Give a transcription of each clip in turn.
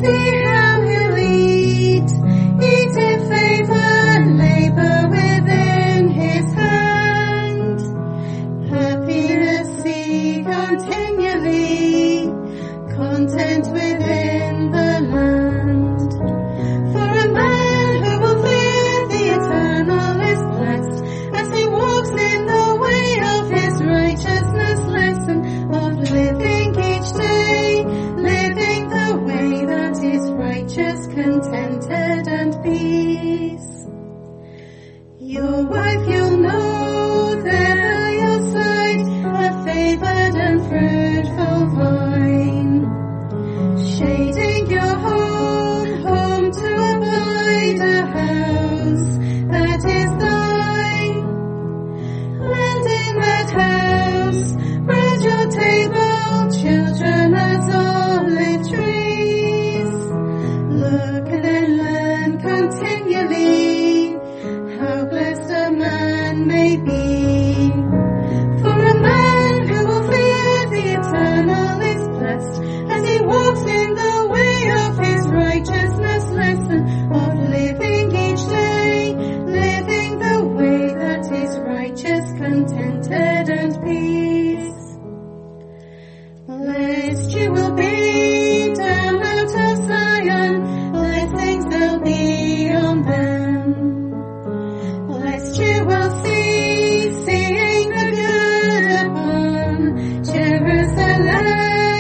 See how he'll eat in favor, labor within his hand. Happiness see continually, content within the land. For a man who will fear the eternal is blessed, as he walks in the way of his righteousness. Lesson of living each day, living the way that is righteous, contented and peace. Your wife you'll know there by your side, a favored and fruitful vine, shading your home to abide, a house that is thine. Land in that house, spread your table, children as olive trees. Look and then learn continually how blessed a man may be. For a man who will fear the eternal is blessed, as he walks in the way of his righteousness. Lesson of living each day, living the way that is righteous, contented and peace. Blessed you will be down out of Zion, blessings there'll be on them. Blessed you will see, seeing the good upon Jerusalem.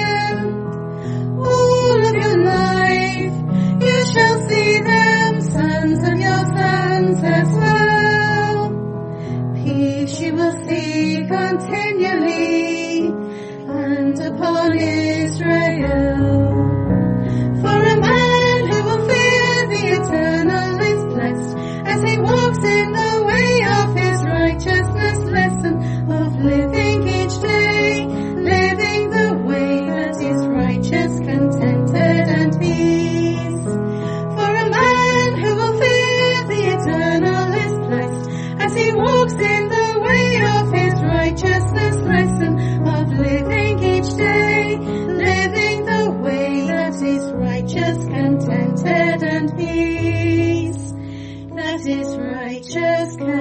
All of your life you shall see them, sons of your sons as well. Peace you will see continually, and upon Israel. For a man who will fear the eternal is blessed, as he walks in the way of his righteousness. Lesson of living each day, living the way that is righteous, contented and peace. For a man who will fear the eternal is blessed, as he walks in the way of his righteousness. Lesson of living each day, living the way that is righteous, contented and peace. That is righteous,